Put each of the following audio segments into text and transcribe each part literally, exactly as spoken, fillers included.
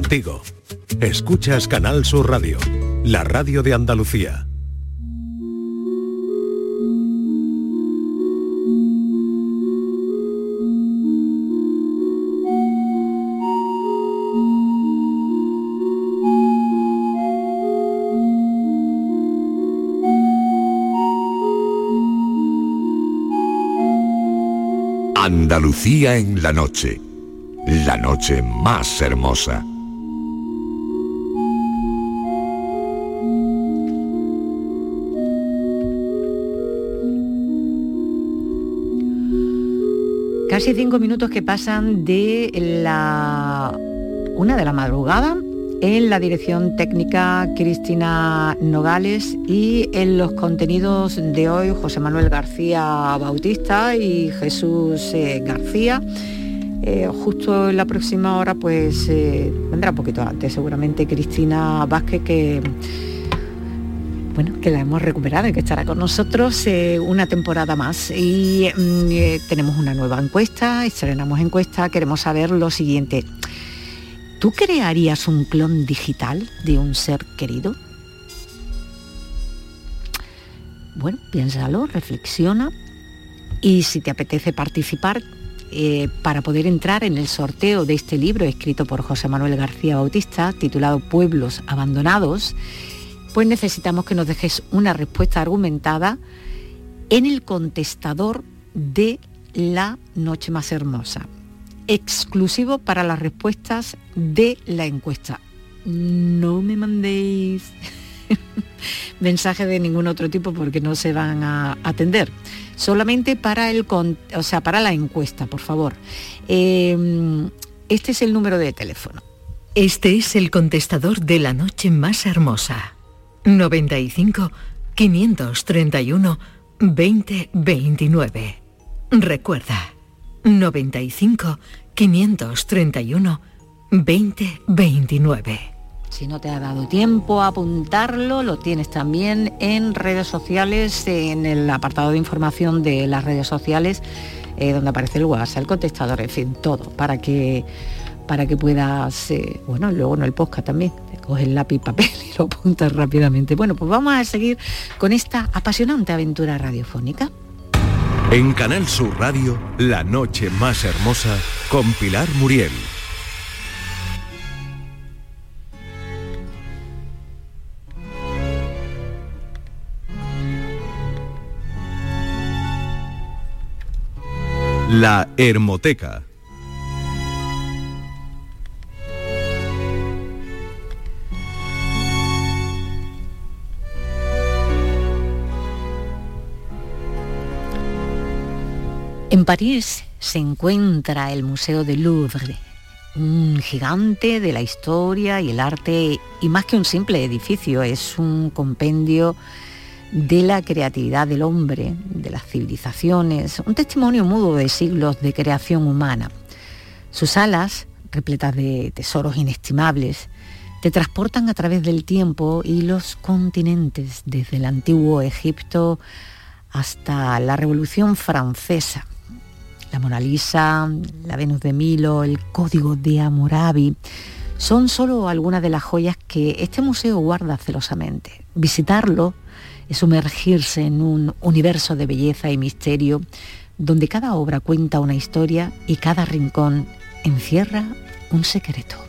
contigo. Escuchas Canal Sur Radio, la radio de Andalucía. Andalucía en la noche, la noche más hermosa. Casi cinco minutos que pasan de la una de la madrugada. En la dirección técnica Cristina Nogales y en los contenidos de hoy José Manuel García Bautista y Jesús eh, García. Eh, justo en la próxima hora pues eh, vendrá un poquito antes seguramente Cristina Vázquez, que bueno, que la hemos recuperado y que estará con nosotros eh, una temporada más. Y eh, tenemos una nueva encuesta, estrenamos encuesta, queremos saber lo siguiente. ¿Tú crearías un clon digital de un ser querido? Bueno, piénsalo, reflexiona y si te apetece participar eh, para poder entrar en el sorteo de este libro escrito por José Manuel García Bautista, titulado Pueblos Abandonados, pues necesitamos que nos dejes una respuesta argumentada en el contestador de La Noche Más Hermosa, exclusivo para las respuestas de la encuesta. No me mandéis mensajes de ningún otro tipo porque no se van a atender. Solamente para el, o sea, para la encuesta, por favor. Eh, este es el número de teléfono. Este es el contestador de La Noche Más Hermosa. noventa y cinco, quinientos treinta y uno, veinte veintinueve. Recuerda, noventa y cinco, quinientos treinta y uno, veinte veintinueve. Si no te ha dado tiempo a apuntarlo, lo tienes también en redes sociales, en el apartado de información de las redes sociales, eh, donde aparece el WhatsApp, el contestador, en fin, todo, para que, para que puedas, eh, bueno, luego en el podcast también, coges lápiz y papel y lo apuntas rápidamente. Bueno, pues vamos a seguir con esta apasionante aventura radiofónica. En Canal Sur Radio, La Noche Más Hermosa, con Pilar Muriel. La Hermoteca. En París se encuentra el Museo del Louvre, un gigante de la historia y el arte, y más que un simple edificio, es un compendio de la creatividad del hombre, de las civilizaciones, un testimonio mudo de siglos de creación humana. Sus salas, repletas de tesoros inestimables, te transportan a través del tiempo y los continentes, desde el antiguo Egipto hasta la Revolución Francesa. La Mona Lisa, la Venus de Milo, el Código de Hammurabi, son solo algunas de las joyas que este museo guarda celosamente. Visitarlo es sumergirse en un universo de belleza y misterio, donde cada obra cuenta una historia y cada rincón encierra un secreto.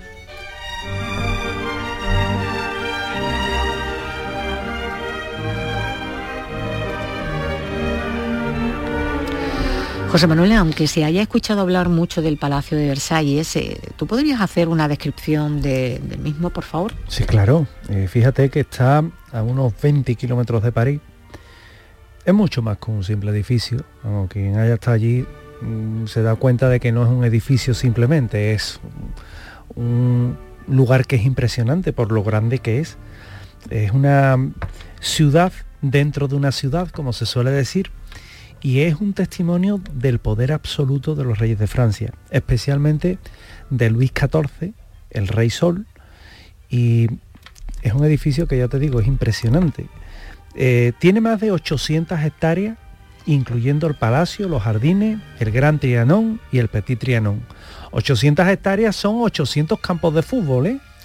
José Manuel, aunque se haya escuchado hablar mucho del Palacio de Versalles, eh, ¿tú podrías hacer una descripción de, del mismo, por favor? Sí, claro. Eh, fíjate que está a unos veinte kilómetros de París. Es mucho más que un simple edificio. Como quien haya estado allí mmm, se da cuenta de que no es un edificio simplemente, es un lugar que es impresionante por lo grande que es. Es una ciudad dentro de una ciudad, como se suele decir, y es un testimonio del poder absoluto de los reyes de Francia, especialmente de Luis catorce, el Rey Sol, y es un edificio que ya te digo, es impresionante. Eh, tiene más de ochocientas hectáreas, incluyendo el palacio, los jardines, el Gran Trianon y el Petit Trianon. ochocientas hectáreas son ochocientos campos de fútbol, ¿eh?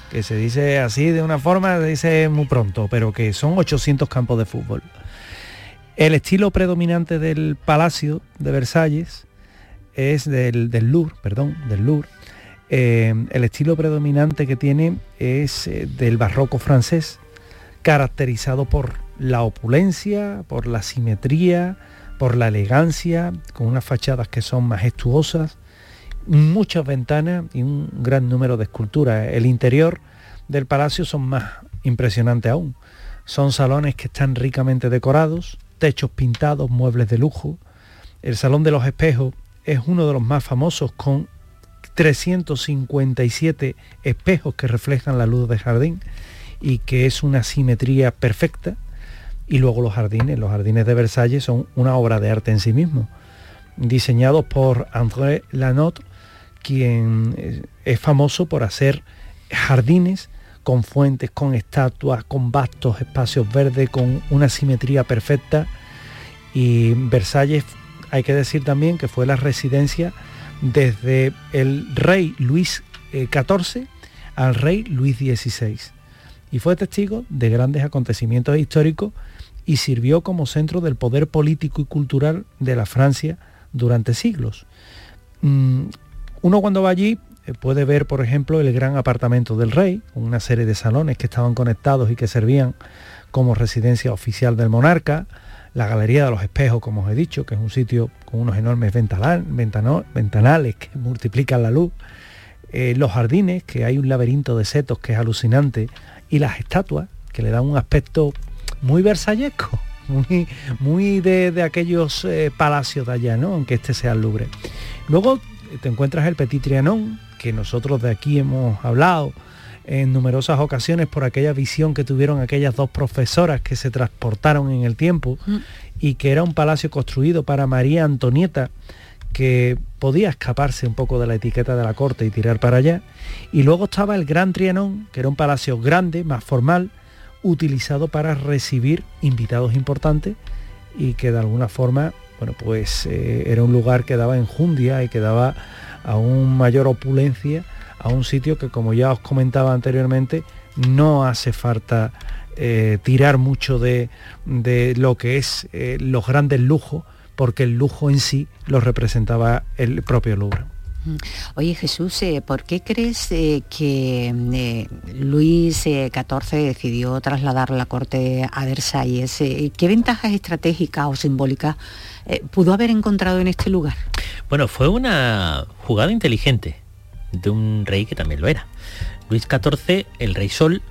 que se dice así de una forma, se dice muy pronto, pero que son ochocientos campos de fútbol. El estilo predominante del Palacio de Versalles es del, del Louvre, perdón, del Louvre. Eh, el estilo predominante que tiene es eh, del barroco francés, caracterizado por la opulencia, por la simetría, por la elegancia, con unas fachadas que son majestuosas, muchas ventanas y un gran número de esculturas. El interior del palacio son más impresionantes aún. Son salones que están ricamente decorados, techos pintados, muebles de lujo. El Salón de los Espejos es uno de los más famosos, con trescientos cincuenta y siete espejos que reflejan la luz del jardín y que es una simetría perfecta. Y luego los jardines, los jardines de Versalles son una obra de arte en sí mismo, diseñados por André Lanotre, quien es famoso por hacer jardines con fuentes, con estatuas, con vastos espacios verdes, con una simetría perfecta. Y Versalles, hay que decir también que fue la residencia desde el rey Luis catorce al rey Luis dieciséis, y fue testigo de grandes acontecimientos históricos y sirvió como centro del poder político y cultural de la Francia durante siglos. Uno cuando va allí puede ver, por ejemplo, el gran apartamento del rey, una serie de salones que estaban conectados y que servían como residencia oficial del monarca, la Galería de los Espejos, como os he dicho, que es un sitio con unos enormes ventanal, ventano, ventanales que multiplican la luz, eh, los jardines, que hay un laberinto de setos que es alucinante, y las estatuas, que le dan un aspecto muy versallesco, muy, muy de, de aquellos eh, palacios de allá, ¿no? Aunque este sea el Louvre. Luego te encuentras el Petit Trianon, que nosotros de aquí hemos hablado en numerosas ocasiones por aquella visión que tuvieron aquellas dos profesoras que se transportaron en el tiempo, mm. y que era un palacio construido para María Antonieta, que podía escaparse un poco de la etiqueta de la corte y tirar para allá. Y luego estaba el Gran Trianon, que era un palacio grande, más formal, utilizado para recibir invitados importantes y que de alguna forma, bueno, pues eh, era un lugar que daba enjundia y que daba aún mayor opulencia a un sitio que, como ya os comentaba anteriormente, no hace falta eh, tirar mucho de, de lo que es eh, los grandes lujos, porque el lujo en sí lo representaba el propio Louvre. Oye, Jesús, eh, ¿por qué crees eh, que eh, Luis catorce decidió trasladar la corte a Versalles? Eh, ¿Qué ventajas estratégicas o simbólicas eh, pudo haber encontrado en este lugar? Bueno, fue una jugada inteligente de un rey que también lo era. Luis catorce, el rey Sol,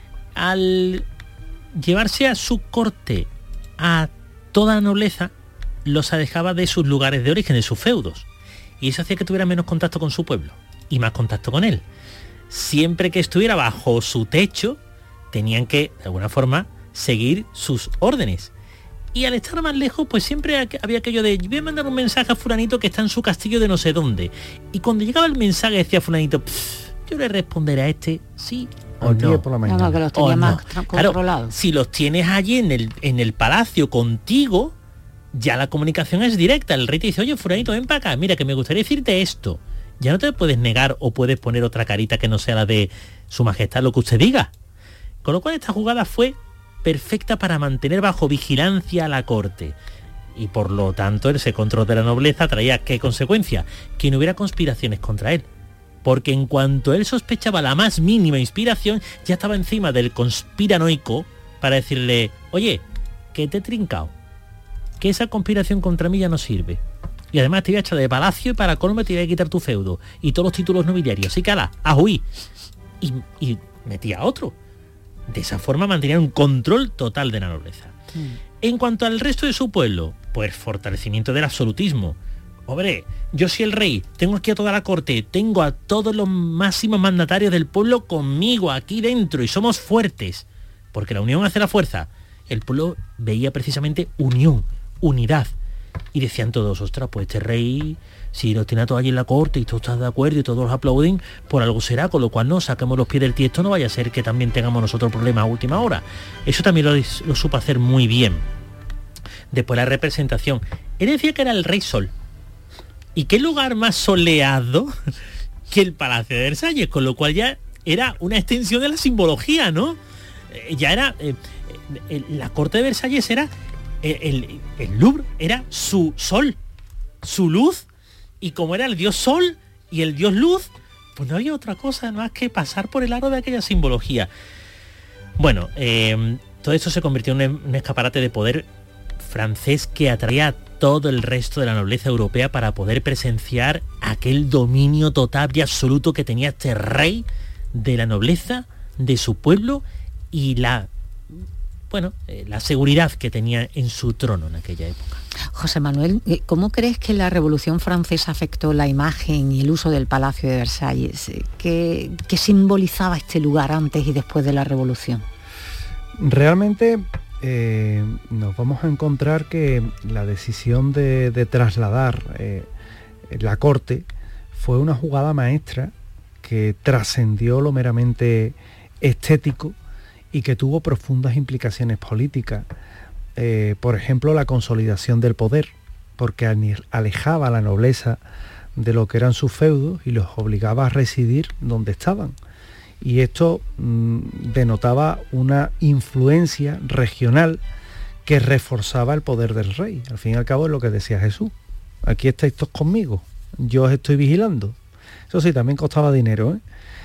al llevarse a su corte a toda la nobleza, los alejaba de sus lugares de origen, de sus feudos. Y eso hacía que tuviera menos contacto con su pueblo y más contacto con él. Siempre que estuviera bajo su techo, tenían que, de alguna forma, seguir sus órdenes. Y al estar más lejos, pues siempre había aquello de, voy a mandar un mensaje a fulanito que está en su castillo de no sé dónde. Y cuando llegaba el mensaje decía fulanito, yo le responderé a este sí o no. Por la mañana. No, que los tenía más no. controlados. Claro, si los tienes allí en el, en el palacio contigo, ya la comunicación es directa. El rey te dice, oye, fulanito, ven para acá, mira, que me gustaría decirte esto. Ya no te puedes negar o puedes poner otra carita que no sea la de su majestad, lo que usted diga. Con lo cual esta jugada fue perfecta para mantener bajo vigilancia a la corte. Y por lo tanto ese control de la nobleza traía ¿qué consecuencia? Que no hubiera conspiraciones contra él. Porque en cuanto él sospechaba la más mínima inspiración, ya estaba encima del conspiranoico para decirle, oye, que te he trincado, que esa conspiración contra mí ya no sirve. Y además te voy a echar de palacio y para colmo te voy a quitar tu feudo y todos los títulos nobiliarios. Así que ala, a huir. Y, y metía a otro. De esa forma mantenía un control total de la nobleza. Mm. En cuanto al resto de su pueblo, pues fortalecimiento del absolutismo. Hombre, yo soy el rey, tengo aquí a toda la corte, tengo a todos los máximos mandatarios del pueblo conmigo aquí dentro y somos fuertes. Porque la unión hace la fuerza. El pueblo veía precisamente unión, unidad. Y decían todos, ostras, pues este rey, si los tiene a todos allí en la corte y todos están de acuerdo y todos los aplauden, por algo será, con lo cual no saquemos los pies del tiesto, no vaya a ser que también tengamos nosotros problemas a última hora. Eso también lo, lo supo hacer muy bien. Después la representación. Él decía que era el rey Sol. ¿Y qué lugar más soleado que el Palacio de Versalles? Con lo cual ya era una extensión de la simbología, ¿no? Eh, ya era... Eh, eh, la corte de Versalles era... Eh, el, el Louvre era su sol, su luz, y como era el dios sol y el dios luz, pues no había otra cosa más que pasar por el aro de aquella simbología. Bueno, eh, todo esto se convirtió en un escaparate de poder francés que atraía a todo el resto de la nobleza europea para poder presenciar aquel dominio total y absoluto que tenía este rey de la nobleza, de su pueblo, y la, bueno, eh, la seguridad que tenía en su trono en aquella época. José Manuel, ¿cómo crees que la Revolución Francesa afectó la imagen y el uso del Palacio de Versalles? ¿Qué, qué simbolizaba este lugar antes y después de la Revolución? Realmente eh, nos vamos a encontrar que la decisión de, de trasladar eh, la corte fue una jugada maestra que trascendió lo meramente estético y que tuvo profundas implicaciones políticas. Eh, por ejemplo, la consolidación del poder, porque alejaba a la nobleza de lo que eran sus feudos y los obligaba a residir donde estaban. Y esto mmm, denotaba una influencia regional que reforzaba el poder del rey. Al fin y al cabo es lo que decía Jesús. Aquí estáis todos conmigo, yo os estoy vigilando. Eso sí, también costaba dinero, ¿eh?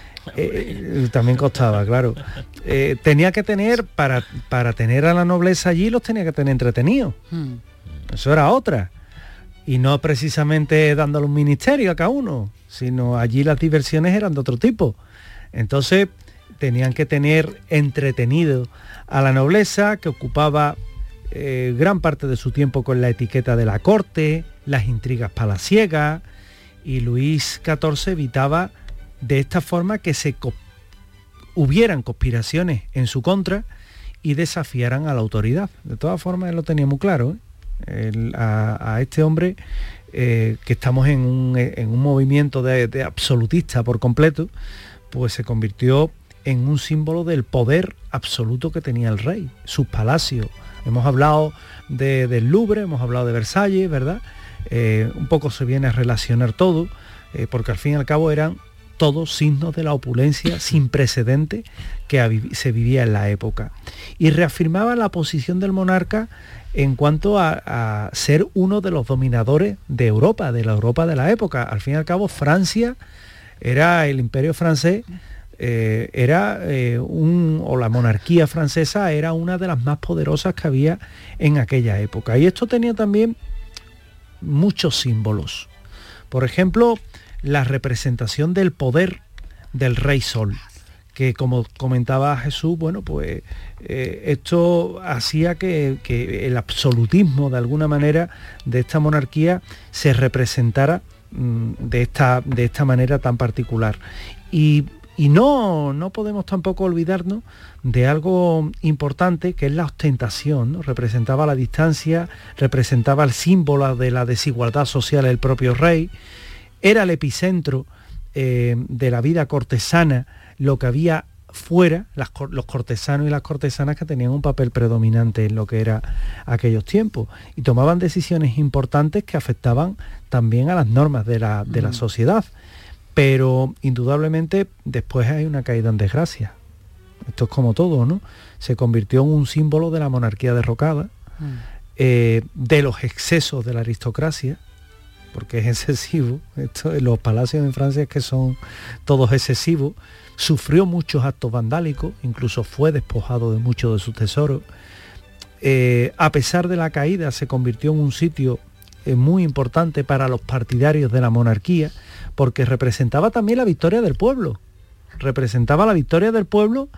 Eh, también costaba, claro. Eh, tenía que tener, para, para tener a la nobleza allí, los tenía que tener entretenidos. Hmm. Eso era otra. Y no precisamente dándole un ministerio a cada uno, sino allí las diversiones eran de otro tipo. Entonces tenían que tener entretenido a la nobleza, que ocupaba eh, gran parte de su tiempo con la etiqueta de la corte, las intrigas palaciegas, y Luis catorce evitaba de esta forma que se co- hubieran conspiraciones en su contra y desafiaran a la autoridad. De todas formas, él lo tenía muy claro, ¿eh? El, a, a este hombre, eh, que estamos en un, en un movimiento de, de absolutista por completo, pues se convirtió en un símbolo del poder absoluto que tenía el rey, sus palacios. Hemos hablado de, del Louvre, hemos hablado de Versalles, ¿verdad? Eh, un poco se viene a relacionar todo, eh, porque al fin y al cabo eran todos signos de la opulencia sin precedente que se vivía en la época. Y reafirmaba la posición del monarca en cuanto a, a ser uno de los dominadores de Europa, de la Europa de la época. Al fin y al cabo, Francia era el imperio francés, eh, era eh, un, o la monarquía francesa era una de las más poderosas que había en aquella época. Y esto tenía también muchos símbolos. Por ejemplo, la representación del poder del Rey Sol, que como comentaba Jesús, bueno, pues eh, esto hacía que, que el absolutismo de alguna manera de esta monarquía se representara mmm, de, esta, de esta manera tan particular. Y, y no, no podemos tampoco olvidarnos de algo importante, que es la ostentación, ¿no? Representaba la distancia, representaba el símbolo de la desigualdad social del propio rey. Era el epicentro eh, de la vida cortesana, lo que había fuera, las, los cortesanos y las cortesanas que tenían un papel predominante en lo que era aquellos tiempos, y tomaban decisiones importantes que afectaban también a las normas de la, de la sociedad. Pero indudablemente después hay una caída en desgracia. Esto es como todo, ¿no? Se convirtió en un símbolo de la monarquía derrocada, mm. eh, de los excesos de la aristocracia, porque es excesivo. Esto, los palacios en Francia es que son todos excesivos. Sufrió muchos actos vandálicos, incluso fue despojado de muchos de sus tesoros. Eh, a pesar de la caída, se convirtió en un sitio eh, muy importante para los partidarios de la monarquía, porque representaba también la victoria del pueblo. Representaba la victoria del pueblo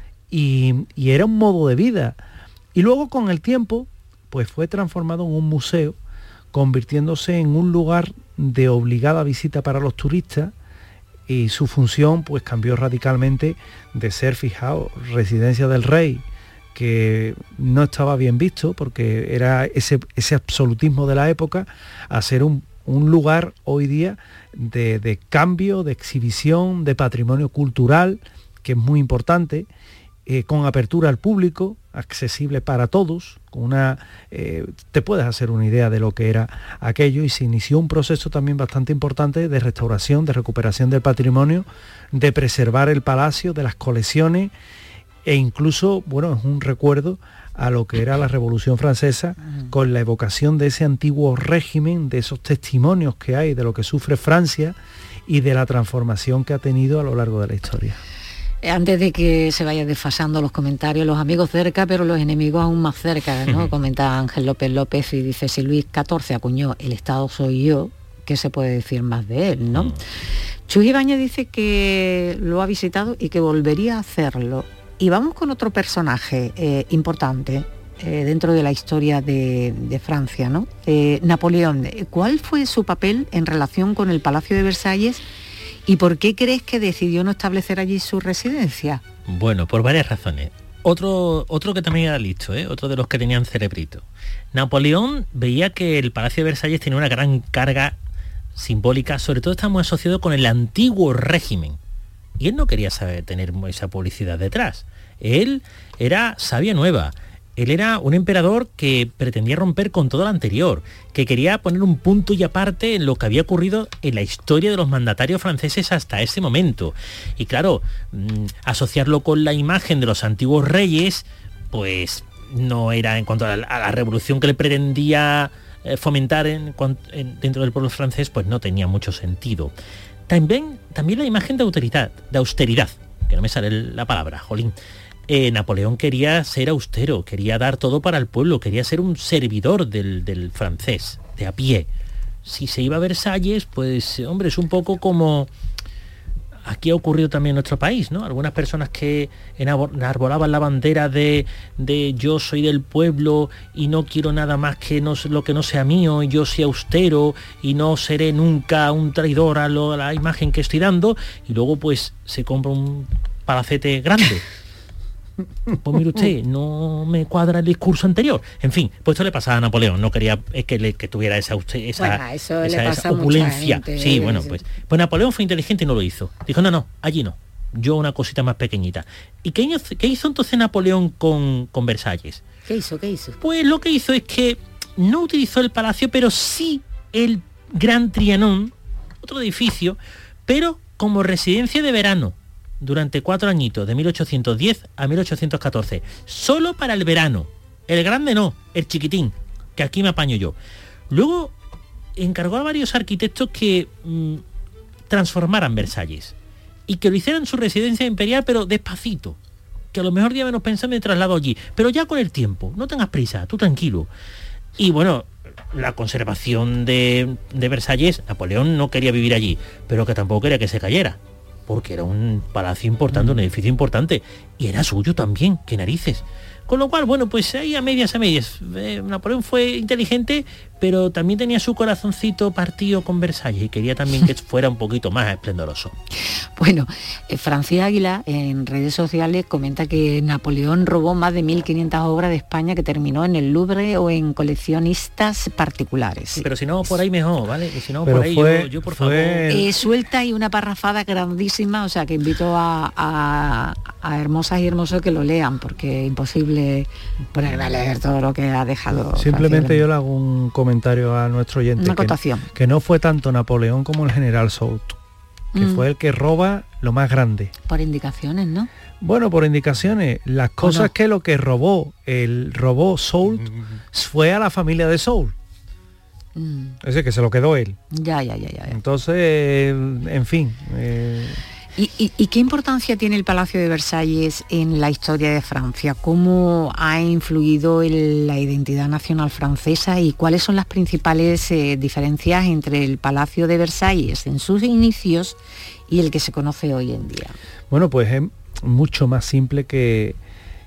y, y era un modo de vida. Y luego, con el tiempo, pues fue transformado en un museo, convirtiéndose en un lugar de obligada visita para los turistas, y su función pues cambió radicalmente de ser, fijaos, residencia del rey, que no estaba bien visto porque era ese, ese absolutismo de la época, a ser un, un lugar hoy día de, de cambio, de exhibición, de patrimonio cultural, que es muy importante, eh, con apertura al público, accesible para todos, con una, eh, te puedes hacer una idea de lo que era aquello, y se inició un proceso también bastante importante de restauración, de recuperación del patrimonio, de preservar el palacio, de las colecciones, e incluso, bueno, es un recuerdo a lo que era la Revolución Francesa, con la evocación de ese antiguo régimen, de esos testimonios que hay de lo que sufre Francia y de la transformación que ha tenido a lo largo de la historia. Antes de que se vayan desfasando los comentarios, los amigos cerca, pero los enemigos aún más cerca, ¿no? Comenta Ángel López López y dice, si Luis catorce acuñó el Estado soy yo, ¿qué se puede decir más de él, no? Mm. Chus Ibáñez dice que lo ha visitado y que volvería a hacerlo. Y vamos con otro personaje eh, importante eh, dentro de la historia de, de Francia, ¿no? Eh, Napoleón. ¿Cuál fue su papel en relación con el Palacio de Versalles? ¿Y por qué crees que decidió no establecer allí su residencia? Bueno, por varias razones. Otro, otro que también era listo, ¿eh? Otro de los que tenían cerebrito. Napoleón veía que el Palacio de Versalles tenía una gran carga simbólica, sobre todo está muy asociado con el antiguo régimen. Y él no quería saber tener esa publicidad detrás. Él era sabia nueva. Él era un emperador que pretendía romper con todo lo anterior, que quería poner un punto y aparte en lo que había ocurrido en la historia de los mandatarios franceses hasta ese momento. Y claro, mmm, asociarlo con la imagen de los antiguos reyes, pues no era, en cuanto a la, a la revolución que le pretendía eh, fomentar en, en, dentro del pueblo francés, pues no tenía mucho sentido. También, también la imagen de austeridad, de austeridad, que no me sale la palabra, jolín. Eh, Napoleón quería ser austero, quería dar todo para el pueblo, quería ser un servidor del, del francés, de a pie. Si se iba a Versalles, pues, hombre, es un poco como... Aquí ha ocurrido también en nuestro país, ¿no? Algunas personas que enarbolaban la bandera de, de yo soy del pueblo y no quiero nada más que no, lo que no sea mío, y yo soy austero y no seré nunca un traidor a, lo, a la imagen que estoy dando, y luego pues se compra un palacete grande. Pues mire usted, no me cuadra el discurso anterior. En fin, pues esto le pasaba a Napoleón, no quería que, le, que tuviera esa, esa, bueno, eso esa, le pasa esa opulencia. Gente, sí, bueno, pues, pues Napoleón fue inteligente y no lo hizo. Dijo, no, no, allí no. Yo una cosita más pequeñita. ¿Y qué hizo, qué hizo entonces Napoleón con, con Versalles? ¿Qué hizo? ¿Qué hizo? Pues lo que hizo es que no utilizó el palacio, pero sí el Gran Trianon, otro edificio, pero como residencia de verano. Durante cuatro añitos, de mil ochocientos diez a mil ochocientos catorce, solo para el verano. El grande no, el chiquitín, que aquí me apaño yo. Luego encargó a varios arquitectos que mmm, transformaran Versalles y que lo hicieran su residencia imperial, pero despacito, que a lo mejor día menos pensando y traslado allí, pero ya con el tiempo, no tengas prisa, tú tranquilo. Y bueno, la conservación de, de Versalles, Napoleón no quería vivir allí, pero que tampoco quería que se cayera, porque era un palacio importante, un edificio importante, y era suyo también, qué narices. Con lo cual, bueno, pues ahí a medias, a medias. Eh, Napoleón fue inteligente, pero también tenía su corazoncito partido con Versalles y quería también que fuera un poquito más esplendoroso. Bueno, eh, Francia Águila en redes sociales comenta que Napoleón robó más de mil quinientas obras de España que terminó en el Louvre o en coleccionistas particulares. Sí, pero si no, por ahí mejor, ¿vale? Y si no, pero por ahí fue, yo, yo por fue... favor... Eh, suelta y una parrafada grandísima, o sea que invito a, a, a hermosas y hermosos que lo lean, porque es imposible ponerme a leer todo lo que ha dejado. Simplemente Francia. yo le hago un comentario a nuestro oyente. Una que, acotación. que no fue tanto Napoleón como el general Soult, que mm. fue el que roba lo más grande. Por indicaciones, ¿no? Bueno, por indicaciones. Las cosas no? que lo que robó, el robó Soult, mm. fue a la familia de Soult. Mm. Es decir, que se lo quedó él. Ya, ya, ya, ya. Entonces, en fin... Eh, ¿Y, y, ¿Y qué importancia tiene el Palacio de Versalles en la historia de Francia? ¿Cómo ha influido en la identidad nacional francesa y cuáles son las principales eh, diferencias entre el Palacio de Versalles en sus inicios y el que se conoce hoy en día? Bueno, pues es mucho más simple que,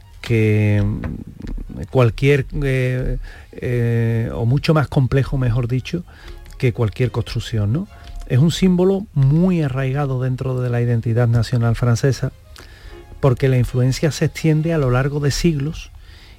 que cualquier, eh, eh, o mucho más complejo, mejor dicho, que cualquier construcción, ¿no? Es un símbolo muy arraigado dentro de la identidad nacional francesa, porque la influencia se extiende a lo largo de siglos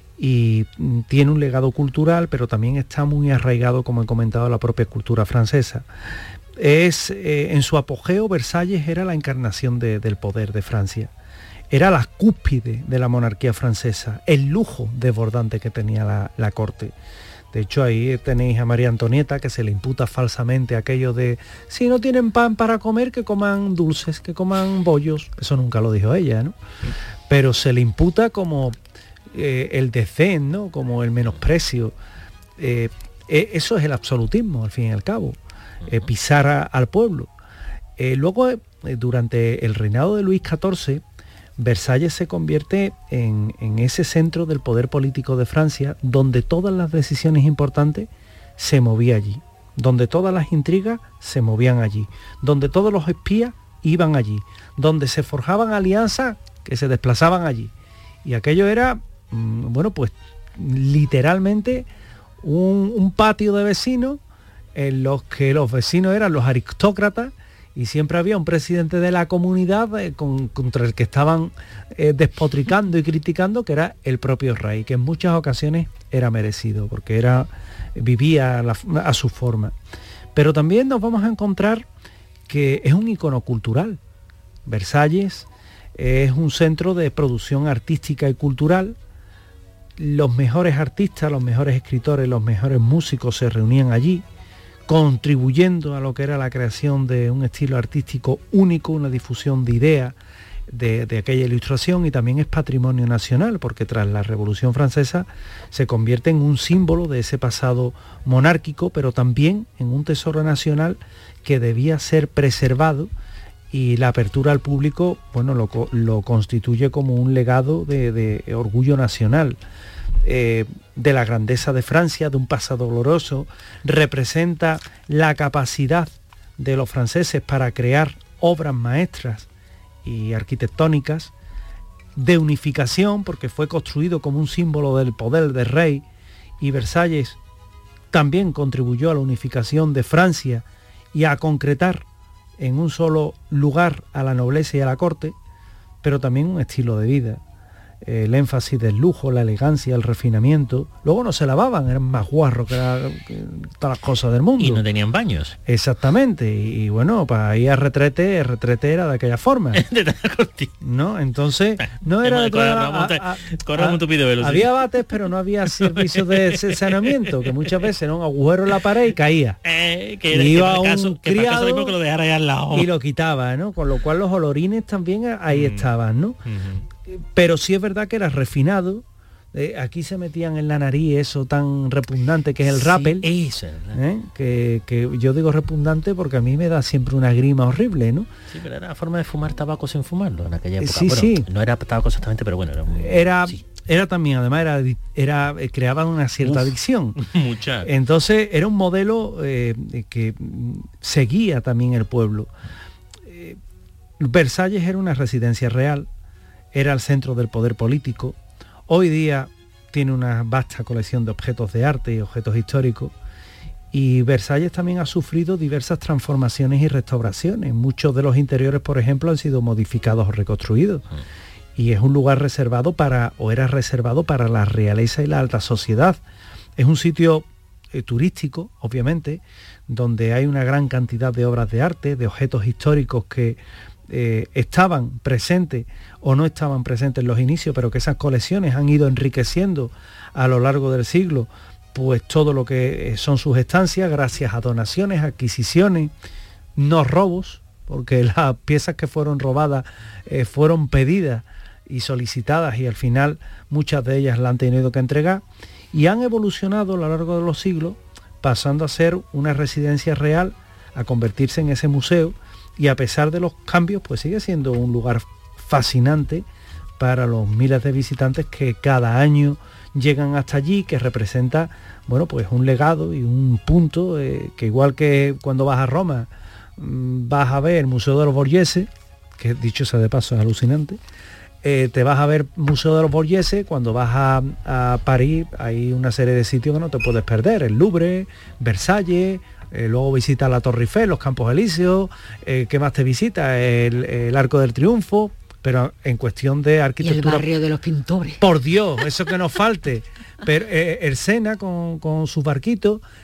y tiene un legado cultural, pero también está muy arraigado, como he comentado, a la propia cultura francesa. Es, eh, en su apogeo, Versalles era la encarnación de, del poder de Francia. era la cúspide de la monarquía francesa, el lujo desbordante que tenía la, la corte. De hecho, ahí tenéis a María Antonieta, que se le imputa falsamente aquello de si no tienen pan para comer, que coman dulces, que coman bollos. Eso nunca lo dijo ella, ¿no? Pero se le imputa como eh, el desdén, ¿no? Como el menosprecio. Eh, eh, eso es el absolutismo, al fin y al cabo. Eh, pisar a, al pueblo. Eh, luego, eh, durante el reinado de Luis catorce, Versalles se convierte en, en ese centro del poder político de Francia, donde todas las decisiones importantes se movían allí, donde todas las intrigas se movían allí, donde todos los espías iban allí, donde se forjaban alianzas que se desplazaban allí. Y aquello era, bueno, pues literalmente un, un patio de vecinos en los que los vecinos eran los aristócratas, y siempre había un presidente de la comunidad eh, con, contra el que estaban eh, despotricando y criticando, que era el propio rey, que en muchas ocasiones era merecido, porque era, vivía a, la, a su forma. Pero también nos vamos a encontrar que es un icono cultural. Versalles es un centro de producción artística y cultural. Los mejores artistas, los mejores escritores, los mejores músicos se reunían allí, contribuyendo a lo que era la creación de un estilo artístico único, una difusión de ideas de, de aquella ilustración, y también es patrimonio nacional, porque tras la Revolución Francesa se convierte en un símbolo de ese pasado monárquico, pero también en un tesoro nacional que debía ser preservado, y la apertura al público, bueno, lo, lo constituye como un legado de, de orgullo nacional. Eh, de la grandeza de Francia, de un pasado glorioso, representa la capacidad de los franceses para crear obras maestras y arquitectónicas, de unificación, porque fue construido como un símbolo del poder del rey, y Versalles también contribuyó a la unificación de Francia y a concretar en un solo lugar a la nobleza y a la corte, pero también un estilo de vida. El énfasis del lujo, la elegancia, el refinamiento. Luego no se lavaban, eran más guarros que, era, que todas las cosas del mundo. Y no tenían baños. Exactamente. Y, y bueno, para ir a retrete, el retrete era de aquella forma. ¿No? Entonces, no era de toda, a, a, a, había bates, pero no había servicios de saneamiento, que muchas veces era un agujero en la pared y caía. Eh, que, y iba que un caso, criado que que lo dejara ahí al lado. Y lo quitaba, ¿no? Con lo cual los olorines también ahí mm. estaban, ¿no? Mm-hmm. Pero sí es verdad que era refinado. Eh, aquí se metían en la nariz eso tan repugnante que es el sí, rappel, eso, ¿eh? que, que yo digo repugnante porque a mí me da siempre una grima horrible, ¿no? Sí, pero era la forma de fumar tabaco sin fumarlo en aquella época. Sí, bueno, sí. No era tabaco exactamente, pero bueno, era un... Era, sí. era también, además, era, era creaba una cierta Uf, adicción. Mucha. Entonces era un modelo eh, que seguía también el pueblo. Eh, Versalles era una residencia real, era el centro del poder político. Hoy día tiene una vasta colección de objetos de arte y objetos históricos, y Versalles también ha sufrido diversas transformaciones y restauraciones. Muchos de los interiores, por ejemplo, han sido modificados o reconstruidos, y es un lugar reservado para, o era reservado para la realeza y la alta sociedad. Es un sitio eh, turístico, obviamente, donde hay una gran cantidad de obras de arte, de objetos históricos que Eh, estaban presentes o no estaban presentes en los inicios, pero que esas colecciones han ido enriqueciendo a lo largo del siglo, pues todo lo que son sus estancias, gracias a donaciones, adquisiciones, no robos, porque las piezas que fueron robadas eh, fueron pedidas y solicitadas, y al final muchas de ellas la han tenido que entregar, y han evolucionado a lo largo de los siglos, pasando a ser una residencia real, a convertirse en ese museo. Y a pesar de los cambios, pues sigue siendo un lugar fascinante para los miles de visitantes que cada año llegan hasta allí, que representa, bueno, pues un legado y un punto eh, que, igual que cuando vas a Roma mmm, vas a ver el Museo de los Borghese, que dicho sea de paso es alucinante, eh, te vas a ver Museo de los Borghese. Cuando vas a, a París hay una serie de sitios que no te puedes perder: el Louvre, Versalles. Eh, luego visita la Torre Eiffel, los Campos Elíseos, eh, ¿qué más te visita? El, el Arco del Triunfo, pero en cuestión de arquitectura... Y el barrio de los pintores. Por Dios, eso que nos falte. Pero eh, el Sena con, con sus barquitos,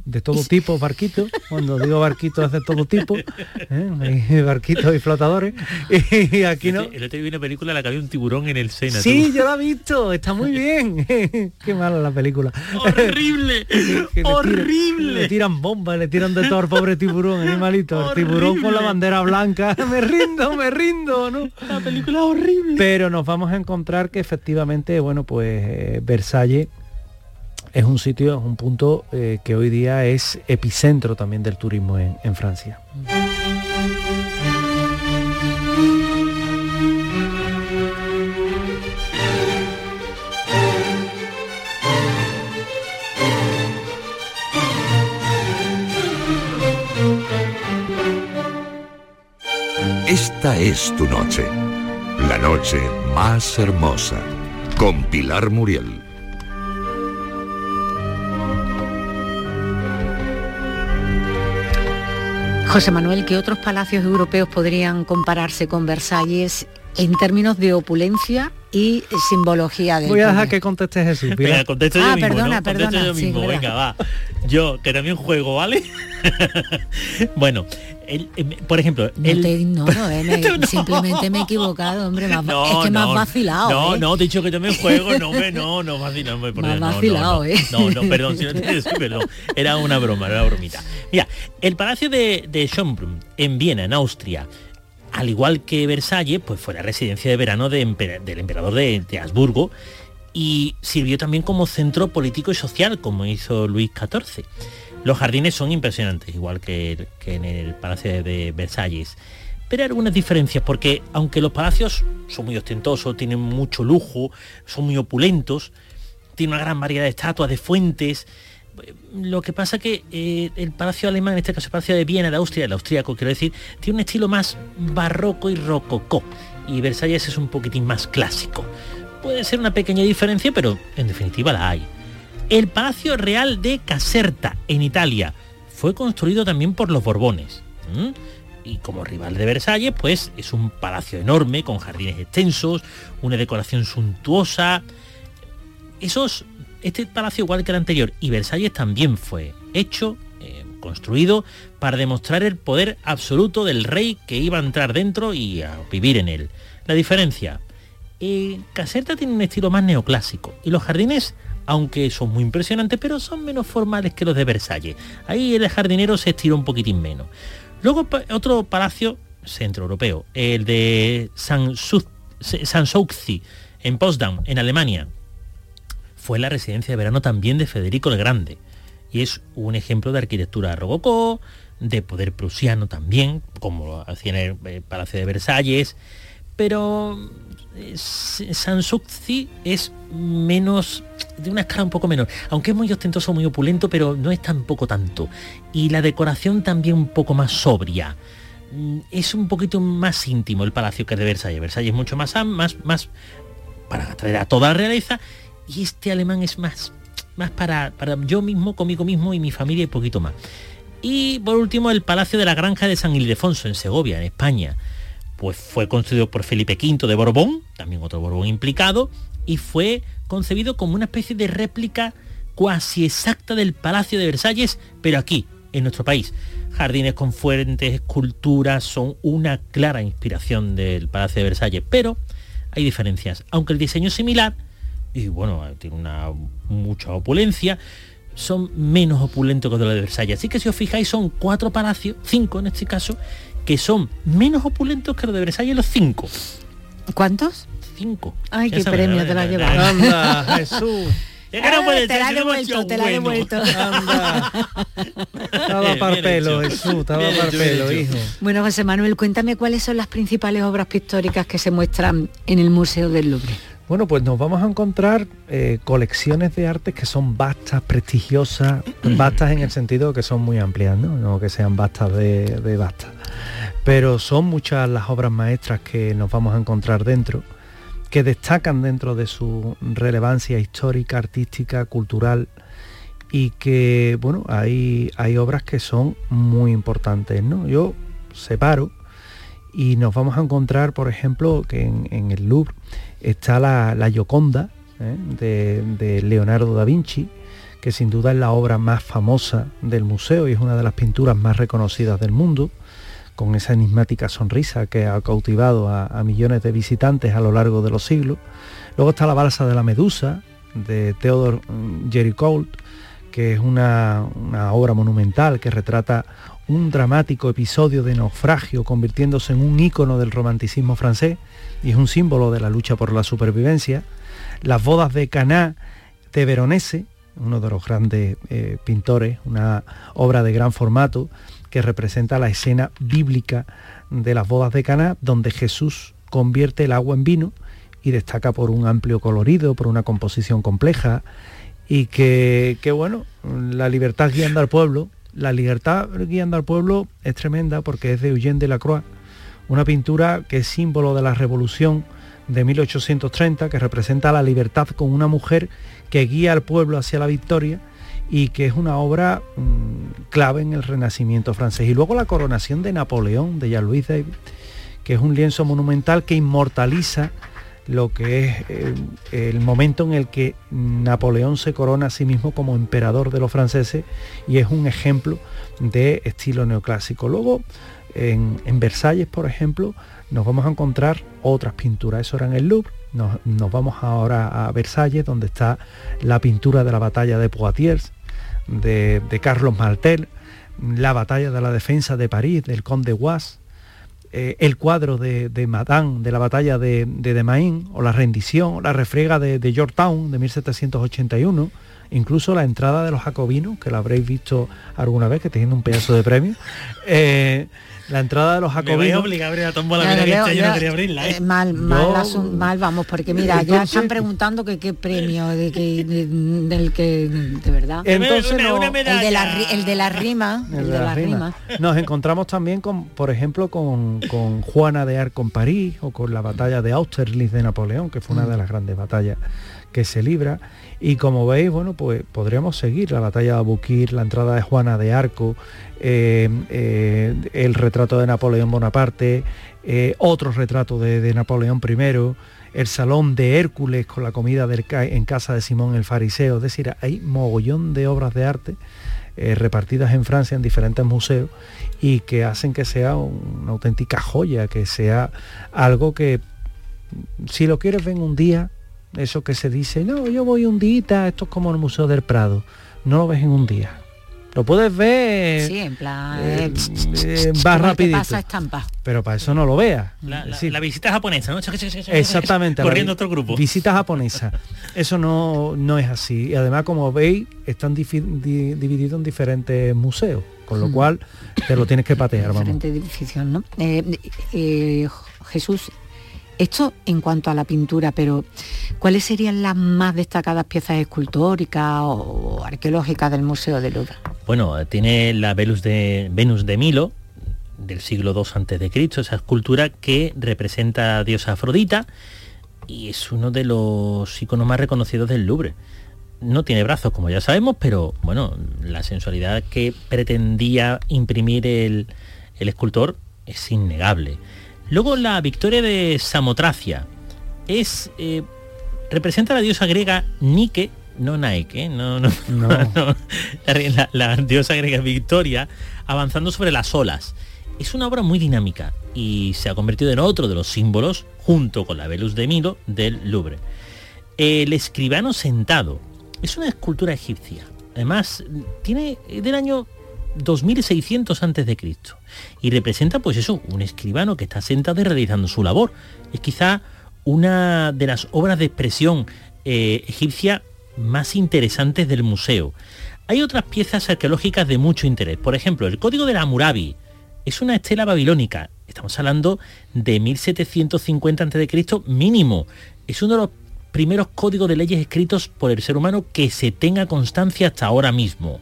de todo tipo, barquitos. Cuando digo barquitos es de todo tipo, ¿eh? Hay barquitos y flotadores. Y aquí no. El otro día vi una película en la que había un tiburón en el Sena. Sí, tú. yo la he visto, está muy bien. Qué mala la película. ¡Horrible! que, que ¡Horrible! Le tiran, le tiran bombas, le tiran de todo al pobre tiburón, animalito. El tiburón con la bandera blanca. Me rindo, me rindo, ¿no? La película horrible. Pero nos vamos a encontrar que efectivamente, bueno, pues eh, Versalles es un sitio, es un punto eh, que hoy día es epicentro también del turismo en, en Francia. Esta es tu noche, la noche más hermosa, con Pilar Muriel. José Manuel, ¿qué otros palacios europeos podrían compararse con Versalles en términos de opulencia y simbología del Voy a dejar poder? que conteste Jesús. Venga, contesto yo Ah, mismo, perdona, ¿no? perdona, Contesto yo sí, mismo, verdad. venga, va. Yo, que también juego, ¿vale? Bueno, el, el, por ejemplo... No el... te ignoro, ¿eh? Me- No. simplemente me he equivocado, hombre. Me has- No, es que me no, has vacilado, No, ¿eh? no, te he dicho que también juego, no, me, no, no, vacila, hombre, por Me has Dios, no, vacilado, no, no, ¿eh? no, no, perdón, si no te decía, perdón, era una broma, era una bromita. Mira, el Palacio de, de Schönbrunn, en Viena, en Austria, al igual que Versalles, pues fue la residencia de verano de emper- del emperador de, de Habsburgo y sirvió también como centro político y social, como hizo Luis catorce. Los jardines son impresionantes, igual que, que en el Palacio de, de Versalles. Pero hay algunas diferencias, porque aunque los palacios son muy ostentosos, tienen mucho lujo, son muy opulentos, tienen una gran variedad de estatuas, de fuentes, lo que pasa que eh, el palacio alemán, en este caso el palacio de Viena, de Austria, el austríaco quiero decir, tiene un estilo más barroco y rococó, y Versalles es un poquitín más clásico. Puede ser una pequeña diferencia, pero en definitiva la hay. El Palacio Real de Caserta, en Italia, fue construido también por los Borbones. ¿Mm? Y como rival de Versalles, pues es un palacio enorme, con jardines extensos, una decoración suntuosa. Esos, este palacio, igual que el anterior, y Versalles, también fue hecho, eh, construido, para demostrar el poder absoluto del rey que iba a entrar dentro y a vivir en él. La diferencia, eh, Caserta tiene un estilo más neoclásico, y los jardines, aunque son muy impresionantes, pero son menos formales que los de Versalles. Ahí el jardinero se estiró un poquitín menos. Luego otro palacio centroeuropeo, el de Sanssouci, en Potsdam, en Alemania, fue la residencia de verano también de Federico el Grande. Y es un ejemplo de arquitectura rococó, de poder prusiano también, como lo hacía en el Palacio de Versalles. Pero Sanssouci es menos, de una escala un poco menor, aunque es muy ostentoso, muy opulento, pero no es tampoco tanto. Y la decoración también un poco más sobria. Es un poquito más íntimo el palacio que el de Versalles. Versalles es mucho más, más, más para atraer a toda la realeza, y este alemán es más, más para, para yo mismo, conmigo mismo y mi familia y poquito más. Y por último, el Palacio de la Granja de San Ildefonso, en Segovia, en España. Pues fue construido por Felipe quinto de Borbón, también otro Borbón implicado, y fue concebido como una especie de réplica cuasi exacta del Palacio de Versalles, pero aquí, en nuestro país. Jardines con fuentes, esculturas, son una clara inspiración del Palacio de Versalles, pero hay diferencias. Aunque el diseño es similar, y bueno, tiene una mucha opulencia, son menos opulentos que los de Versalles. Así que si os fijáis, son cuatro palacios, cinco en este caso, que son menos opulentos que los de Versalles, los cinco. ¿Cuántos? Cinco. Ay, Ya qué sabes, premio ¿no? te lo has La- llevado. la- Anda, Jesús. Es que no puede te ser, la he si no hemos devuelto, hecho te la he bueno. devuelto. Anda. Estaba Bien, para bien pelo, hecho. Jesús, estaba Bien para hecho, bien pelo, hecho. hijo. Bueno, José Manuel, cuéntame cuáles son las principales obras pictóricas que se muestran en el Museo del Louvre. Bueno, pues nos vamos a encontrar eh, colecciones de arte que son vastas, prestigiosas, vastas en el sentido que son muy amplias, ¿no? No que sean vastas de, de vastas. Pero son muchas las obras maestras que nos vamos a encontrar dentro, que destacan dentro de su relevancia histórica, artística, cultural, y que, bueno, hay, hay obras que son muy importantes, ¿no? Yo separo y nos vamos a encontrar, por ejemplo, que en, en el Louvre está la, la Gioconda, ¿eh? de, de Leonardo da Vinci, que sin duda es la obra más famosa del museo y es una de las pinturas más reconocidas del mundo, con esa enigmática sonrisa que ha cautivado a, a millones de visitantes a lo largo de los siglos. Luego está la balsa de la Medusa, de Theodore Géricault, que es una, una obra monumental que retrata un dramático episodio de naufragio convirtiéndose en un ícono del romanticismo francés y es un símbolo de la lucha por la supervivencia. Las bodas de Caná de Veronese, uno de los grandes eh, pintores, una obra de gran formato que representa la escena bíblica de las bodas de Caná, donde Jesús convierte el agua en vino y destaca por un amplio colorido, por una composición compleja, y que, que bueno, la libertad guiando al pueblo, la libertad guiando al pueblo es tremenda porque es de Eugène Delacroix, una pintura que es símbolo de la Revolución de mil ochocientos treinta, que representa la libertad con una mujer que guía al pueblo hacia la victoria y que es una obra mmm, clave en el Renacimiento francés. Y luego la coronación de Napoleón, de Jean-Louis David, que es un lienzo monumental que inmortaliza lo que es eh, el momento en el que Napoleón se corona a sí mismo como emperador de los franceses y es un ejemplo de estilo neoclásico. Luego, en, en Versalles, por ejemplo, nos vamos a encontrar otras pinturas. Eso era en el Louvre. Nos, nos vamos ahora a Versalles, donde está la pintura de la batalla de Poitiers, de, de Carlos Martel, la batalla de la defensa de París, del Conde de Guas, eh, el cuadro de, de Madame, de la batalla de, de, de Maín, o la rendición, o la refriega de, de Yorktown, de mil setecientos ochenta y uno, incluso la entrada de los jacobinos, que la habréis visto alguna vez, que teniendo un pedazo de premio. Eh, La entrada de los jacobinos... Me voy a obligar a abrir la tómbola, claro, mira, yo, que yo yo, no quería abrirla, ¿eh? eh, Mal, mal, Yo- asun- mal vamos, porque mira, Entonces- ya están preguntando que qué premio, de que, de- del que, de verdad. Entonces Una- no- una El medalla. de la, ri- el de la rima, el, de la rima. Nos encontramos también con, por ejemplo, con, con Juana de Arco en París o con la batalla de Austerlitz de Napoleón, que fue una de las grandes batallas que se libra. Y como veis, bueno, pues podríamos seguir la batalla de Aboukir, la entrada de Juana de Arco, eh, eh, el retrato de Napoleón Bonaparte, eh, otro retrato de, de Napoleón I, el salón de Hércules con la comida del ca- en casa de Simón el Fariseo. Es decir, hay mogollón de obras de arte eh, repartidas en Francia en diferentes museos y que hacen que sea una auténtica joya, que sea algo que, si lo quieres ver un día, eso que se dice, no, yo voy un día, esto es como el Museo del Prado, no lo ves en un día. Lo puedes ver, Sí, en plan... eh, eh, eh, como va el que rapidito, pasa estampa. pero para eso no lo veas. La, Es la- decir, la visita japonesa, ¿no? exactamente, Corriendo la vi- otro grupo. Visita japonesa. Eso no, no es así. Y además, como veis, están difi- di- divididos en diferentes museos, con lo Mm. cual te lo tienes que patear, vamos. Diferentes edificios, ¿no? Eh, eh, Jesús, esto en cuanto a la pintura, pero ¿cuáles serían las más destacadas piezas escultóricas o arqueológicas del Museo del Louvre? Bueno, tiene la Venus de, Venus de Milo, del siglo dos antes de Cristo, esa escultura que representa a diosa Afrodita y es uno de los iconos más reconocidos del Louvre. No tiene brazos, como ya sabemos, pero bueno, la sensualidad que pretendía imprimir el, el escultor es innegable. Luego la Victoria de Samotracia es eh, representa a la diosa griega Nike, no Nike, ¿eh? no, no, No. no. La, la diosa griega Victoria avanzando sobre las olas. Es una obra muy dinámica y se ha convertido en otro de los símbolos, junto con la Venus de Milo, del Louvre. El escribano sentado es una escultura egipcia. Además, tiene del año dos mil seiscientos antes de Cristo y representa pues eso, un escribano que está sentado y realizando su labor. Es quizá una de las obras de expresión eh, egipcia más interesantes del museo. Hay otras piezas arqueológicas de mucho interés. Por ejemplo, el Código de la Hammurabi es una estela babilónica. Estamos hablando de mil setecientos cincuenta antes de Cristo mínimo. Es uno de los primeros códigos de leyes escritos por el ser humano que se tenga constancia hasta ahora mismo.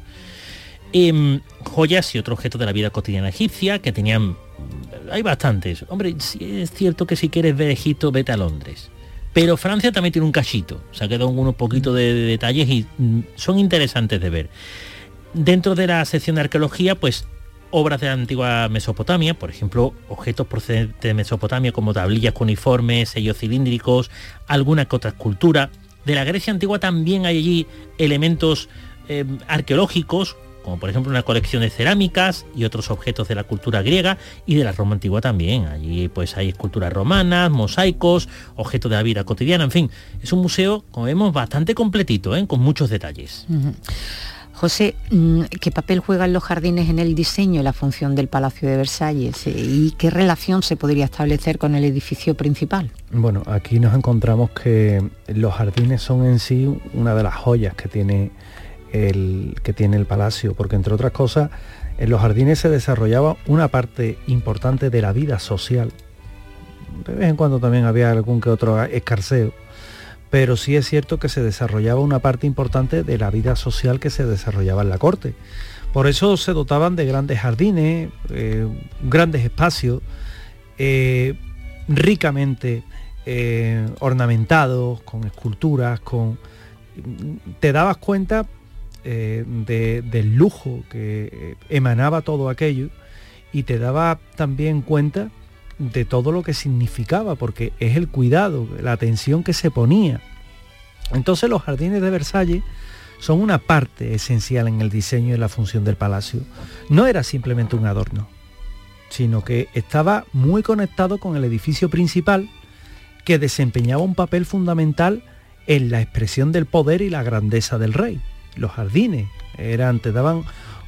Eh, joyas y otros objetos de la vida cotidiana egipcia que tenían... Hay bastantes. Hombre, sí es cierto que si quieres ver Egipto, vete a Londres. Pero Francia también tiene un cachito. Se ha quedado con unos poquitos de, de detalles y mm, son interesantes de ver. Dentro de la sección de arqueología, pues obras de la antigua Mesopotamia, por ejemplo, objetos procedentes de Mesopotamia como tablillas cuneiformes, sellos cilíndricos, alguna que otra escultura. De la Grecia antigua también hay allí elementos eh, arqueológicos, como por ejemplo una colección de cerámicas y otros objetos de la cultura griega y de la Roma antigua también. Allí pues hay esculturas romanas, mosaicos, objetos de la vida cotidiana, en fin, es un museo, como vemos, bastante completito, ¿eh? Con muchos detalles. Uh-huh. José, ¿qué papel juegan los jardines en el diseño y la función del Palacio de Versalles? ¿Y qué relación se podría establecer con el edificio principal? Bueno, aquí nos encontramos que los jardines son en sí una de las joyas que tiene el, que tiene el palacio, porque entre otras cosas, en los jardines se desarrollaba una parte importante de la vida social. De vez en cuando también había algún que otro escarceo, pero sí es cierto que se desarrollaba una parte importante de la vida social que se desarrollaba en la corte. Por eso se dotaban de grandes jardines, eh, grandes espacios, eh, ricamente eh, ornamentados, con esculturas, con... Te dabas cuenta eh, de, del lujo que emanaba todo aquello y te daba también cuenta de todo lo que significaba, porque es el cuidado, la atención que se ponía. Entonces los jardines de Versalles son una parte esencial en el diseño y la función del palacio. No era simplemente un adorno, sino que estaba muy conectado con el edificio principal, que desempeñaba un papel fundamental en la expresión del poder y la grandeza del rey. Los jardines eran, te daban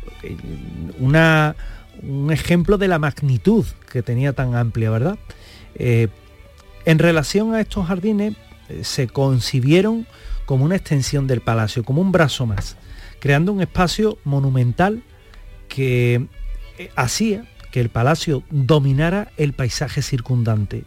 una... un ejemplo de la magnitud que tenía tan amplia, ¿verdad? Eh, en relación a estos jardines, eh, se concibieron como una extensión del palacio, como un brazo más, creando un espacio monumental que eh, hacía que el palacio dominara el paisaje circundante.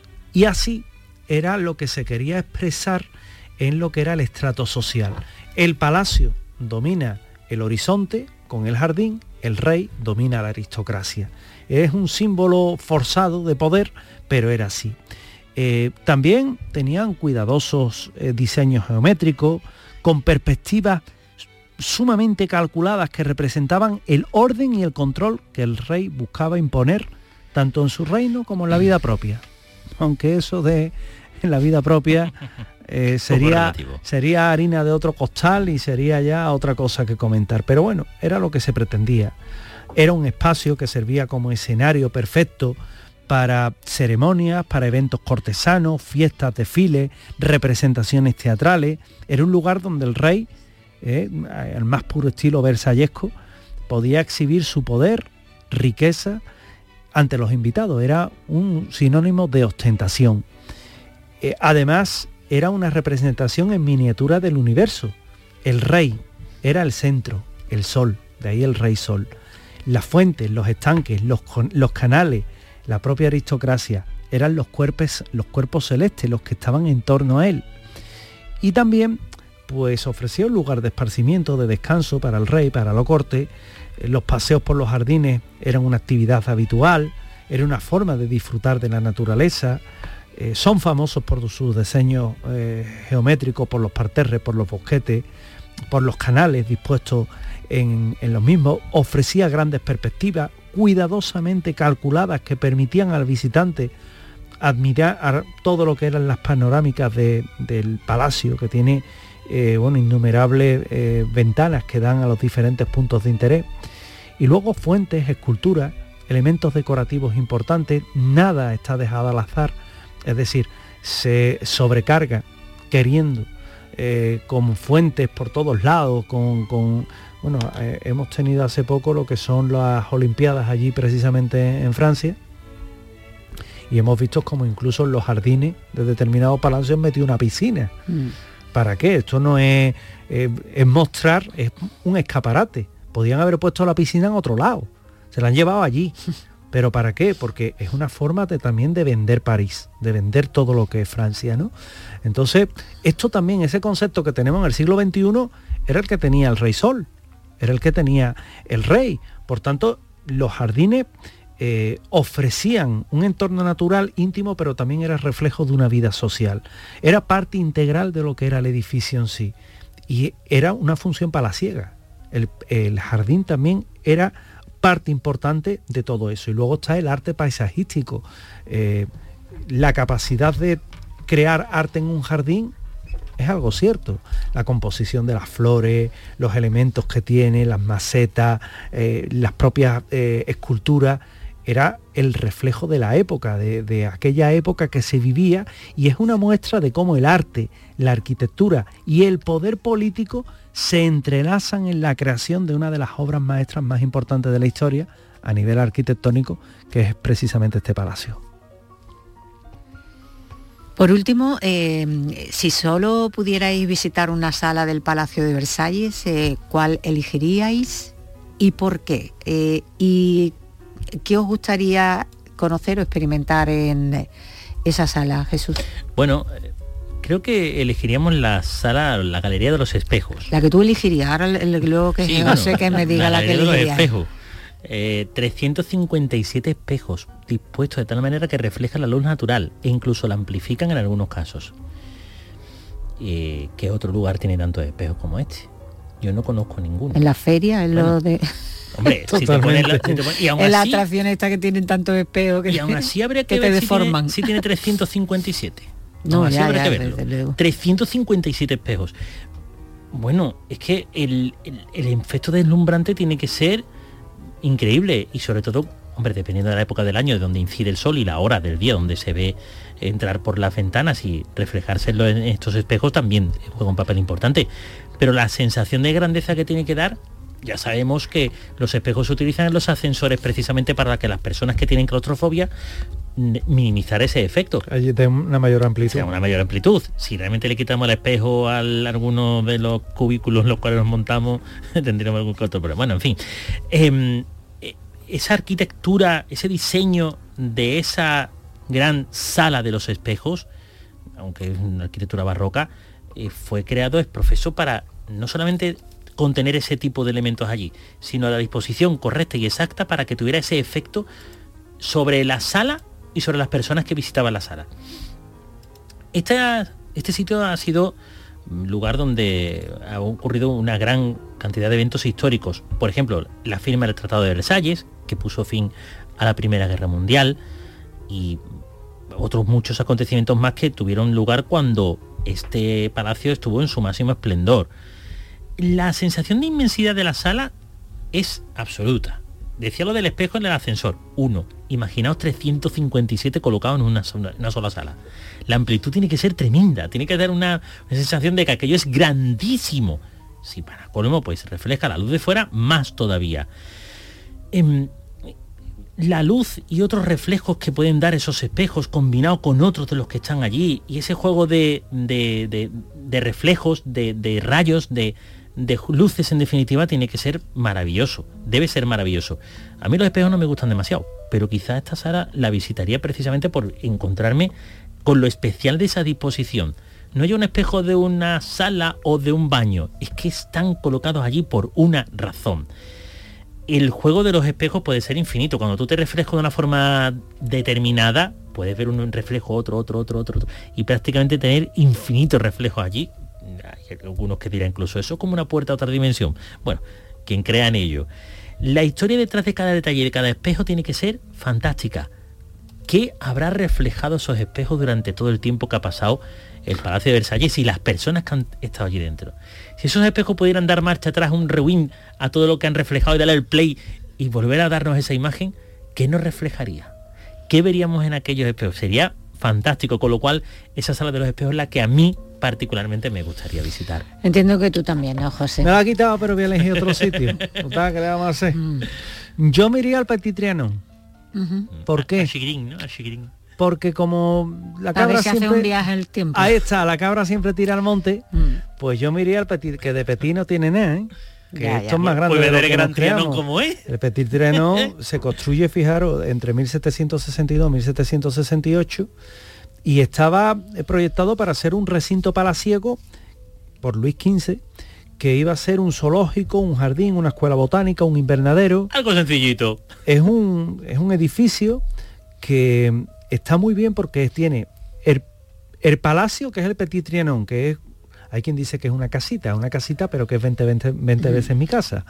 Y así era lo que se quería expresar en lo que era el estrato social. El palacio domina el horizonte con el jardín, el rey domina la aristocracia. Es un símbolo forzado de poder, pero era así. Eh, también tenían cuidadosos eh, diseños geométricos, con perspectivas sumamente calculadas que representaban el orden y el control que el rey buscaba imponer, tanto en su reino como en la vida propia. Aunque eso de en la vida propia eh, sería, sería harina de otro costal y sería ya otra cosa que comentar. Pero bueno, era lo que se pretendía. Era un espacio que servía como escenario perfecto para ceremonias, para eventos cortesanos, fiestas, desfiles, representaciones teatrales. Era un lugar donde el rey, eh, al más puro estilo versallesco, podía exhibir su poder, riqueza, ante los invitados. Era un sinónimo de ostentación. Eh, además, era una representación en miniatura del universo. El rey era el centro, el sol, de ahí el rey sol. Las fuentes, los estanques, los, los canales, la propia aristocracia, eran los cuerpos, los cuerpos celestes, los que estaban en torno a él. Y también, pues ofrecía un lugar de esparcimiento, de descanso para el rey, para la corte. Los paseos por los jardines eran una actividad habitual, era una forma de disfrutar de la naturaleza. Eh, son famosos por sus diseños eh, geométricos, por los parterres, por los bosquetes, por los canales dispuestos en, en los mismos. Ofrecía grandes perspectivas cuidadosamente calculadas que permitían al visitante admirar todo lo que eran las panorámicas de, del palacio, que tiene eh, bueno, innumerables eh, ventanas que dan a los diferentes puntos de interés. Y luego fuentes, esculturas, elementos decorativos importantes. Nada está dejado al azar. Es decir, se sobrecarga queriendo, eh, con fuentes por todos lados, con... con bueno, eh, hemos tenido hace poco lo que son las Olimpiadas allí precisamente en Francia, y hemos visto como incluso en los jardines de determinados palacios metido una piscina. Mm. ¿Para qué? Esto no es, eh, es mostrar, es un escaparate. Podían haber puesto la piscina en otro lado, se la han llevado allí. ¿Pero para qué? Porque es una forma de, también de vender París, de vender todo lo que es Francia, ¿no? Entonces, esto también, ese concepto que tenemos en el siglo veintiuno, era el que tenía el rey Sol, era el que tenía el rey. Por tanto, los jardines eh, ofrecían un entorno natural íntimo, pero también era reflejo de una vida social. Era parte integral de lo que era el edificio en sí. Y era una función palaciega. El, el jardín también era parte importante de todo eso. Y luego está el arte paisajístico. Eh, la capacidad de crear arte en un jardín es algo cierto. La composición de las flores, los elementos que tiene, las macetas, eh, las propias eh, esculturas, era el reflejo de la época, de, de aquella época que se vivía, y es una muestra de cómo el arte, la arquitectura y el poder político se entrelazan en la creación de una de las obras maestras más importantes de la historia a nivel arquitectónico, que es precisamente este palacio. Por último, eh, si solo pudierais visitar una sala del Palacio de Versalles, eh, ¿cuál elegiríais y por qué? Eh, y ¿qué os gustaría conocer o experimentar en esa sala, Jesús? Bueno, creo que elegiríamos la sala, la Galería de los Espejos. La que tú elegirías, ahora luego que Sí, no bueno, sé que me diga la, la que Galería de los elegirías. Espejos. Eh, trescientos cincuenta y siete espejos dispuestos de tal manera que reflejan la luz natural e incluso la amplifican en algunos casos. Eh, ¿Qué otro lugar tiene tantos espejos como este? Yo no conozco ninguno. En la feria, en Bueno, lo de... Hombre, si te pones la, si te pones- y aún en la así, atracción esta que tienen tantos espejos que, y aún así habría que, que te ver si deforman. tiene, si tiene trescientos cincuenta y siete. No, Aún así ya, habría ya, que verlo. desde luego. trescientos cincuenta y siete espejos. Bueno, es que el, el, el efecto deslumbrante tiene que ser increíble, y sobre todo, hombre, dependiendo de la época del año de donde incide el sol y la hora del día donde se ve entrar por las ventanas y reflejárselo en estos espejos, también juega un papel importante. Pero la sensación de grandeza que tiene que dar, ya sabemos que los espejos se utilizan en los ascensores precisamente para que las personas que tienen claustrofobia minimizar ese efecto. Allí de una mayor amplitud. O sea, una mayor amplitud. Si realmente le quitamos el espejo a alguno de los cubículos en los cuales nos montamos, tendríamos algún que otro problema. Bueno, en fin. Eh, esa arquitectura, ese diseño de esa gran sala de los espejos, aunque es una arquitectura barroca, eh, fue creado, es profeso para no solamente contener ese tipo de elementos allí, sino a la disposición correcta y exacta para que tuviera ese efecto sobre la sala y sobre las personas que visitaban la sala. Este, este sitio ha sido lugar donde ha ocurrido una gran cantidad de eventos históricos. Por ejemplo, la firma del Tratado de Versalles, que puso fin a la Primera Guerra Mundial, y otros muchos acontecimientos más que tuvieron lugar cuando este palacio estuvo en su máximo esplendor. La sensación de inmensidad de la sala es absoluta. Decía lo del espejo en el ascensor. Uno, imaginaos trescientos cincuenta y siete colocados en una sola, una sola sala. La amplitud tiene que ser tremenda, tiene que dar una, una sensación de que aquello es grandísimo. Si para colmo pues refleja la luz de fuera, más todavía. Eh, la luz y otros reflejos que pueden dar esos espejos combinados con otros de los que están allí, y ese juego de, de, de, de reflejos, de, de rayos, de, de luces, en definitiva, tiene que ser maravilloso, debe ser maravilloso. A mí los espejos no me gustan demasiado, pero quizá esta sala la visitaría precisamente por encontrarme con lo especial de esa disposición. No hay un espejo de una sala o de un baño, es que están colocados allí por una razón. El juego de los espejos puede ser infinito. Cuando tú te reflejas de una forma determinada, puedes ver un reflejo, otro, otro, otro, otro, otro, y prácticamente tener infinitos reflejos allí. Hay algunos que dirán incluso eso como una puerta a otra dimensión. Bueno, quien crea en ello. La historia detrás de cada detalle de cada espejo tiene que ser fantástica. ¿Qué habrá reflejado esos espejos durante todo el tiempo que ha pasado el Palacio de Versalles y las personas que han estado allí dentro? Si esos espejos pudieran dar marcha atrás, un rewind a todo lo que han reflejado y darle el play y volver a darnos esa imagen, ¿qué nos reflejaría? ¿Qué veríamos en aquellos espejos? Sería fantástico, con lo cual esa sala de los espejos es la que a mí particularmente me gustaría visitar. Entiendo que tú también, ¿no, José? Me la ha quitado, pero voy a elegir otro sitio. Total, ¿qué le vamos a hacer? Mm. Yo me iría al Petit Trianon. Uh-huh. ¿Por A- qué? a Chigrin, ¿no? A Chigrin. Porque como la A cabra ver si hace siempre... un viaje el tiempo. Ahí está, la cabra siempre tira al monte, Mm. pues yo me iría al Petit, que de Petit no tiene nada, ¿eh? Que Ya, esto ya. es más grande Pues de lo ver el que Gran nos Trianon creamos. como es. El Petit Trianon se construye, fijaros, entre mil setecientos sesenta y dos y mil setecientos sesenta y ocho, y estaba proyectado para ser un recinto palaciego por Luis quince, que iba a ser un zoológico, un jardín, una escuela botánica, un invernadero. Algo sencillito. Es un, es un edificio que está muy bien porque tiene el, el palacio, que es el Petit Trianon, que es, hay quien dice que es una casita, una casita, pero que es veinte, veinte, veinte veces mi casa.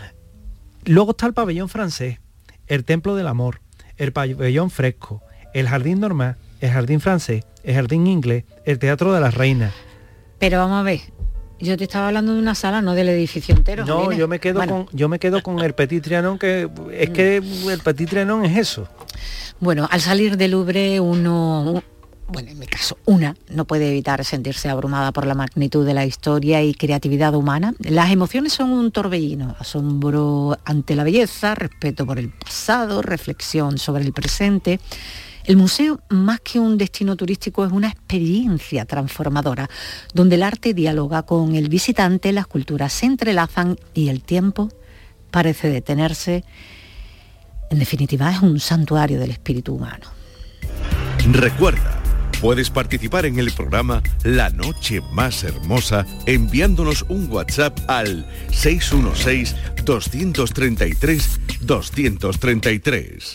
Luego está el pabellón francés, el Templo del Amor, el pabellón fresco, el jardín normal, el jardín francés, el jardín inglés, el Teatro de las Reinas. Pero vamos a ver, yo te estaba hablando de una sala, no del edificio entero. No, Jolines. yo me quedo Bueno. con yo me quedo con el Petit Trianon, que es que el Petit Trianon es eso. Bueno, al salir del Louvre uno, bueno, en mi caso, una, no puede evitar sentirse abrumada por la magnitud de la historia y creatividad humana. Las emociones son un torbellino, asombro ante la belleza, respeto por el pasado, reflexión sobre el presente. El museo, más que un destino turístico, es una experiencia transformadora, donde el arte dialoga con el visitante, las culturas se entrelazan y el tiempo parece detenerse. En definitiva, es un santuario del espíritu humano. Recuerda, puedes participar en el programa La Noche Más Hermosa enviándonos un WhatsApp al seis uno seis, dos tres tres, dos tres tres.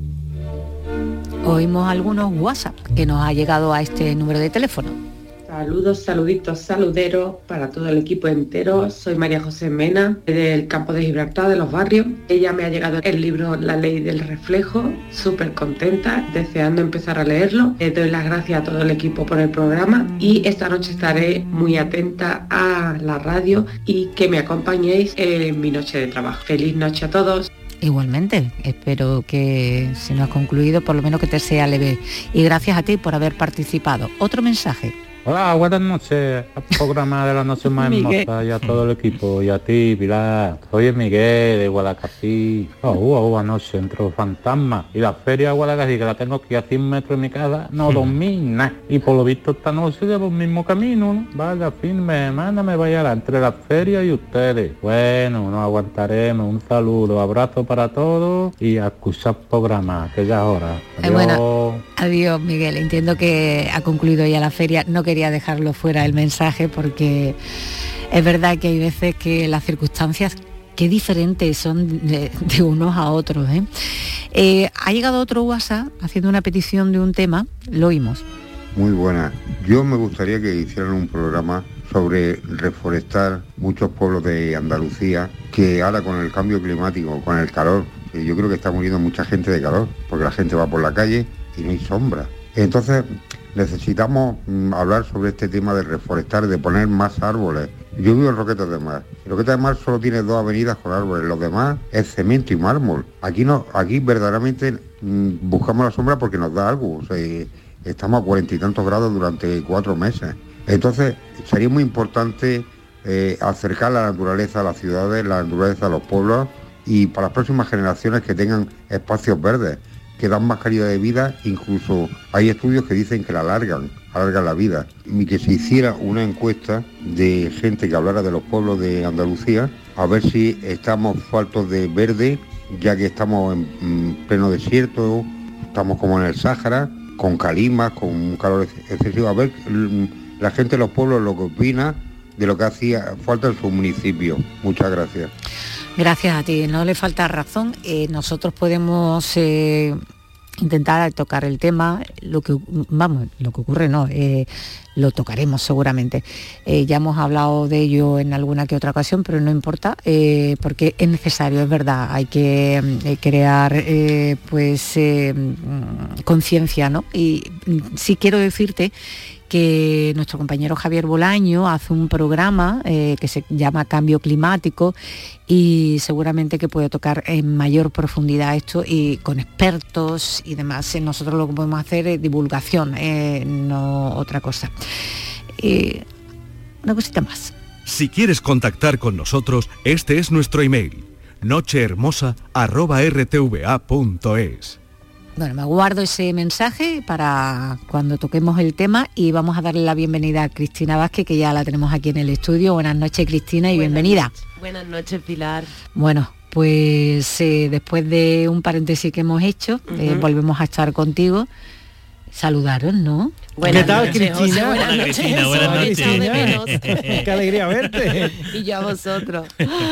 Oímos algunos WhatsApp que nos ha llegado a este número de teléfono. Saludos, saluditos, saluderos para todo el equipo entero. Soy María José Mena, del campo de Gibraltar, de Los Barrios. Ella me ha llegado el libro La Ley del Reflejo, súper contenta, deseando empezar a leerlo. Les doy las gracias a todo el equipo por el programa y esta noche estaré muy atenta a la radio y que me acompañéis en mi noche de trabajo. Feliz noche a todos. Igualmente, espero que si no has concluido, por lo menos que te sea leve. Y gracias a ti por haber participado. Otro mensaje. Hola, buenas noches al programa de La Noche Más Hermosa y a todo el equipo y a ti, Pilar. Soy Miguel de Guadalcacín. Oh, oh, anoche entró fantasma y la feria de Guadalcacín, que la tengo aquí a cien metros de mi casa, no dormí nada. Y por lo visto esta noche llevo el mismo camino, ¿no? Vaya, firme, mándame vaya entre la feria y ustedes. Bueno, nos aguantaremos. Un saludo, abrazo para todos y a escuchar programa, que ya es hora. Adiós. Eh, bueno, adiós, Miguel. Entiendo que ha concluido ya la feria. No quería dejarlo fuera el mensaje porque es verdad que hay veces que las circunstancias qué diferentes son de, de unos a otros, ¿eh? Eh, ha llegado otro WhatsApp haciendo una petición de un tema, lo oímos. Muy buena. Yo me gustaría que hicieran un programa sobre reforestar muchos pueblos de Andalucía, que ahora con el cambio climático, con el calor, yo creo que está muriendo mucha gente de calor, porque la gente va por la calle y no hay sombra. Entonces necesitamos mm, hablar sobre este tema de reforestar, de poner más árboles. Yo vivo en Roquetas de Mar. Roquetas de Mar solo tiene dos avenidas con árboles, los demás es cemento y mármol. Aquí no, aquí verdaderamente mm, buscamos la sombra porque nos da algo. O sea, estamos a cuarenta y tantos grados durante cuatro meses. Entonces sería muy importante eh, acercar la naturaleza a las ciudades, la naturaleza a los pueblos y para las próximas generaciones que tengan espacios verdes, que dan más calidad de vida. Incluso hay estudios que dicen que la alargan, alargan la vida. Y que se hiciera una encuesta de gente que hablara de los pueblos de Andalucía, a ver si estamos faltos de verde, ya que estamos en, en pleno desierto, estamos como en el Sáhara, con calimas, con un calor excesivo. A ver la gente de los pueblos lo que opina de lo que hacía falta en su municipio. Muchas gracias. Gracias a ti, no le falta razón. Eh, nosotros podemos eh, intentar tocar el tema, lo que vamos, lo que ocurre no, eh, lo tocaremos seguramente. Eh, ya hemos hablado de ello en alguna que otra ocasión, pero no importa, eh, porque es necesario, es verdad, hay que eh, crear eh, pues eh, conciencia, ¿no? Y sí quiero decirte que nuestro compañero Javier Bolaño hace un programa eh, que se llama Cambio Climático y seguramente que puede tocar en mayor profundidad esto y con expertos y demás. Nosotros lo que podemos hacer es divulgación, eh, no otra cosa. Eh, una cosita más. Si quieres contactar con nosotros, este es nuestro email, nochehermosa arroba r t v a punto es. Bueno, me guardo ese mensaje para cuando toquemos el tema y vamos a darle la bienvenida a Cristina Vázquez, que ya la tenemos aquí en el estudio. Buenas noches, Cristina, y Buenas bienvenida. Noches. Buenas noches, Pilar. Bueno, pues eh, después de un paréntesis que hemos hecho, uh-huh. eh, volvemos a estar contigo. Saludaros, ¿no? Buenas ¿Qué tal, noches, Cristina? José, buenas Hola, noches, Cristina, buenas noches. Cristina. Qué alegría verte. Y yo a vosotros.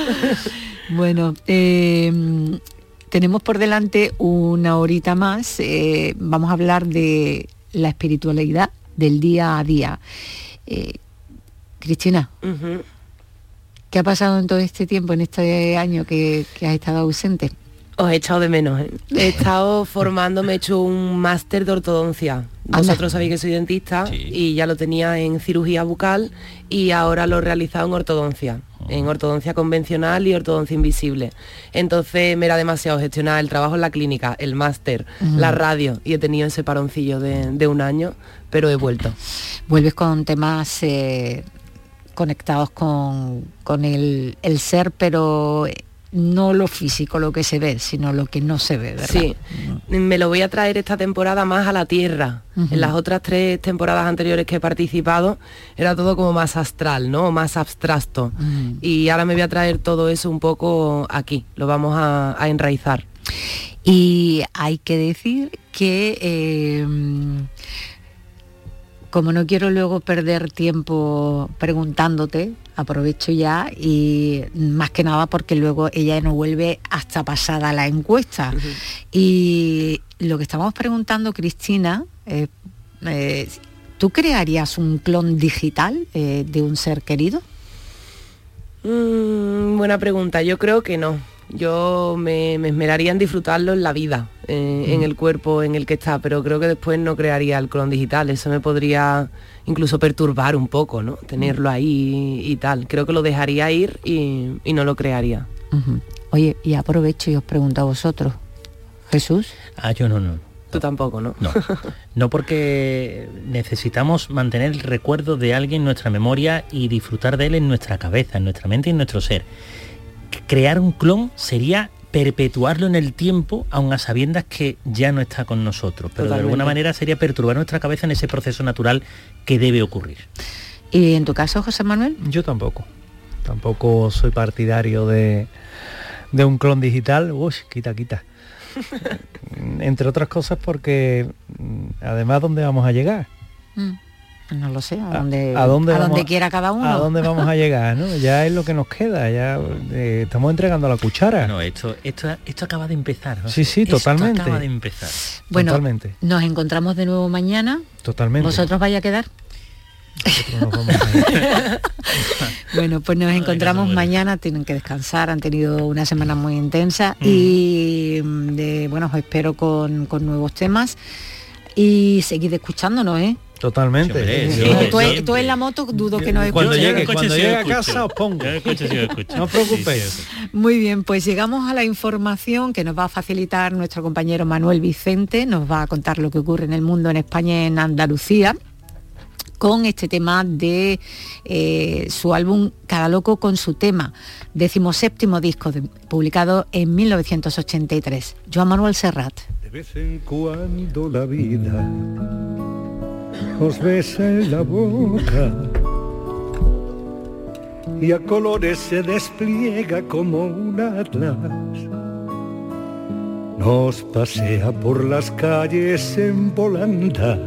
Bueno, eh, tenemos por delante una horita más. Eh, vamos a hablar de la espiritualidad del día a día. Eh, Cristina, uh-huh. ¿qué ha pasado en todo este tiempo, en este año que, que has estado ausente? Os he echado de menos, ¿eh? He estado formándome, he hecho un máster de ortodoncia. Vosotros sabéis que soy dentista, sí, y ya lo tenía en cirugía bucal y ahora lo he realizado en ortodoncia, oh. en ortodoncia convencional y ortodoncia invisible. Entonces me era demasiado gestionar el trabajo en la clínica, el máster, uh-huh. la radio, y he tenido ese paroncillo de, de un año, pero he vuelto. Vuelves con temas eh, conectados con, con el, el ser, pero no lo físico, lo que se ve, sino lo que no se ve, ¿verdad? Sí, me lo voy a traer esta temporada más a la tierra. Uh-huh. En las otras tres temporadas anteriores que he participado era todo como más astral, ¿no? Más abstracto. Uh-huh. Y ahora me voy a traer todo eso un poco aquí, lo vamos a, a enraizar. Y hay que decir que... Eh, como no quiero luego perder tiempo preguntándote, aprovecho ya, y más que nada porque luego ella no vuelve hasta pasada la encuesta. Uh-huh. Y lo que estamos preguntando, Cristina, eh, eh, ¿tú crearías un clon digital eh, de un ser querido? Mm, buena pregunta, yo creo que no. Yo me, me esmeraría en disfrutarlo en la vida, eh, mm. en el cuerpo en el que está, pero creo que después no crearía el clon digital. Eso me podría incluso perturbar un poco, ¿no? Tenerlo ahí y, y tal. Creo que lo dejaría ir y, y no lo crearía. Uh-huh. Oye, y aprovecho y os pregunto a vosotros, ¿Jesús? Ah, yo no, no. Tú tampoco, ¿no? No, no, porque necesitamos mantener el recuerdo de alguien en nuestra memoria y disfrutar de él en nuestra cabeza, en nuestra mente y en nuestro ser. Crear un clon sería perpetuarlo en el tiempo, aun a sabiendas que ya no está con nosotros, pero Totalmente. De alguna manera sería perturbar nuestra cabeza en ese proceso natural que debe ocurrir. ¿Y en tu caso, José Manuel? Yo tampoco, tampoco soy partidario de, de un clon digital. Uy, quita, quita. Entre otras cosas porque, además, ¿dónde vamos a llegar? Mm. No lo sé, a dónde, a, a dónde, a vamos, dónde quiera cada uno. A dónde vamos a llegar, ¿no? Ya es lo que nos queda, ya eh, estamos entregando la cuchara. No, esto, esto, esto acaba de empezar, ¿no? Sí, sí, esto totalmente. acaba de empezar. Bueno, totalmente. Nos encontramos de nuevo mañana. Totalmente. ¿Vosotros vais a quedar? Nosotros nos vamos a ir. Bueno, pues nos encontramos mañana, tienen que descansar, han tenido una semana muy intensa mm. y de, bueno, os espero con, con nuevos temas y seguid escuchándonos, ¿eh? Totalmente. Sí, hombre, sí. Tú, tú, tú en la moto dudo que no escuches. Cuando llegue, cuando llegue a casa os pongo. No os preocupéis. Sí, sí. Muy bien, pues llegamos a la información que nos va a facilitar nuestro compañero Manuel Vicente, nos va a contar lo que ocurre en el mundo, en España y en Andalucía, con este tema de eh, su álbum Cada Loco con su tema, decimoséptimo disco de, publicado en mil novecientos ochenta y tres. Joan Manuel Serrat. De vez en cuando la vida os besa en la boca y a colores se despliega como un atlas. Nos pasea por las calles en volandas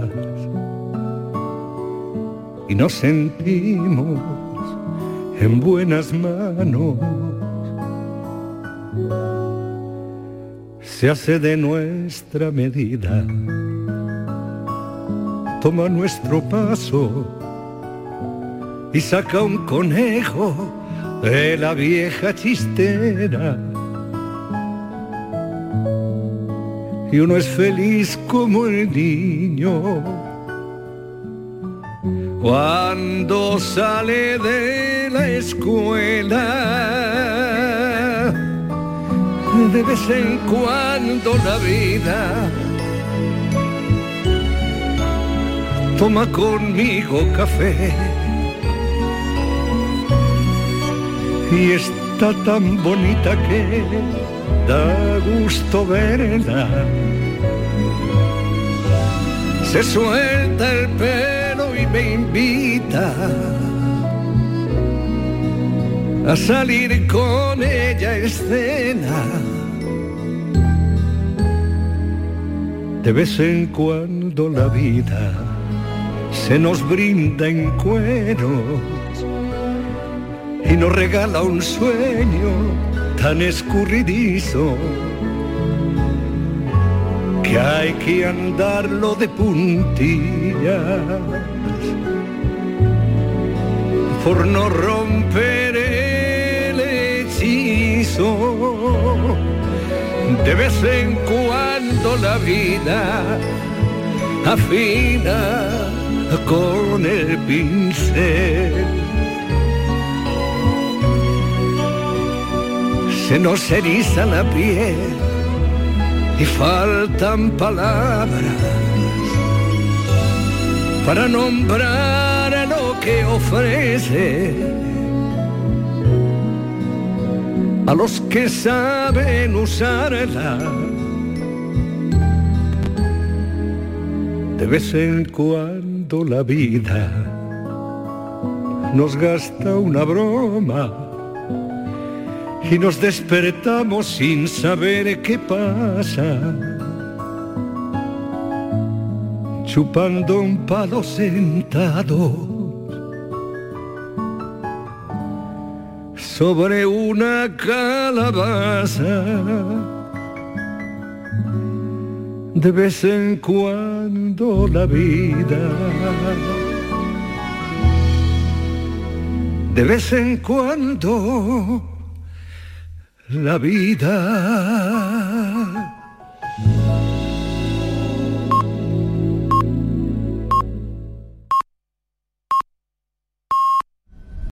y nos sentimos en buenas manos. Se hace de nuestra medida, toma nuestro paso y saca un conejo de la vieja chistera. Y uno es feliz como el niño cuando sale de la escuela. De vez en cuando la vida toma conmigo café y está tan bonita que da gusto verla. Se suelta el pelo y me invita a salir con ella a escena. De vez en cuando la vida se nos brinda en cueros y nos regala un sueño tan escurridizo que hay que andarlo de puntillas por no romper el hechizo. De De vez en cuando la vida afina con el pincel. Se nos eriza la piel y faltan palabras para nombrar lo que ofrece a los que saben usarla. De vez en cuando la vida nos gasta una broma y nos despertamos sin saber qué pasa, chupando un palo sentado sobre una calabaza. De vez en cuando la vida, de vez en cuando la vida